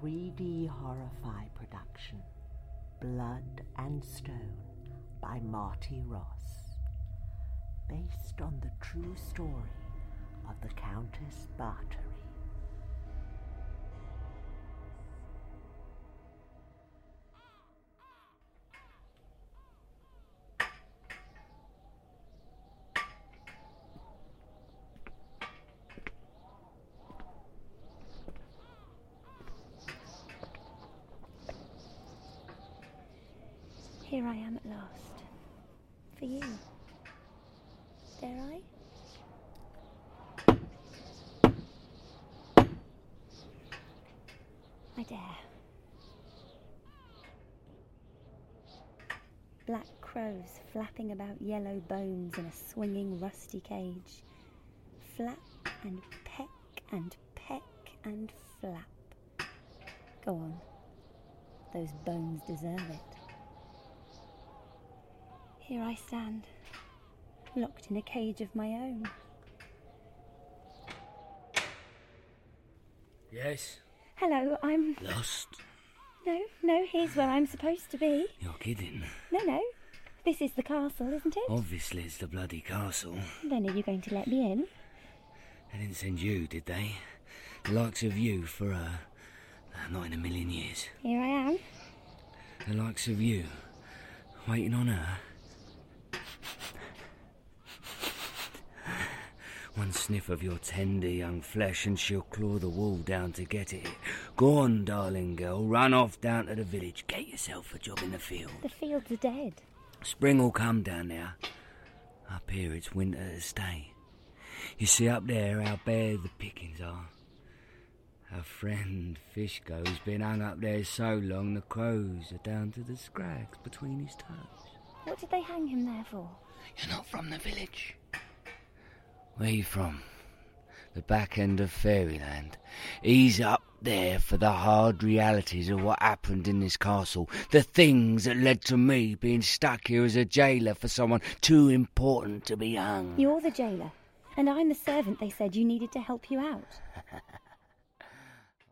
3D horror-fi production, Blood and Stone by Marty Ross, based on the true story of the Countess Bathory. Here I am at last. For you. Dare I? I dare. Black crows flapping about yellow bones in a swinging rusty cage. Flap and peck and peck and flap. Go on. Those bones deserve it. Here I stand, locked in a cage of my own. Yes? Hello, I'm... Lost? No, here's where I'm supposed to be. You're kidding. No, this is the castle, isn't it? Obviously it's the bloody castle. Then are you going to let me in? They didn't send you, did they? The likes of you for, not in a million years. Here I am. The likes of you, waiting on her. One sniff of your tender young flesh and she'll claw the wall down to get it. Go on, darling girl, run off down to the village. Get yourself a job in the field. The fields are dead. Spring will come down there. Up here it's winter to stay. You see up there how bare the pickings are. Our friend Fishgo's been hung up there so long the crows are down to the scrags between his toes. What did they hang him there for? You're not from the village. Where are you from? The back end of Fairyland. He's up there for the hard realities of what happened in this castle. The things that led to me being stuck here as a jailer for someone too important to be hung. You're the jailer, and I'm the servant they said you needed to help you out.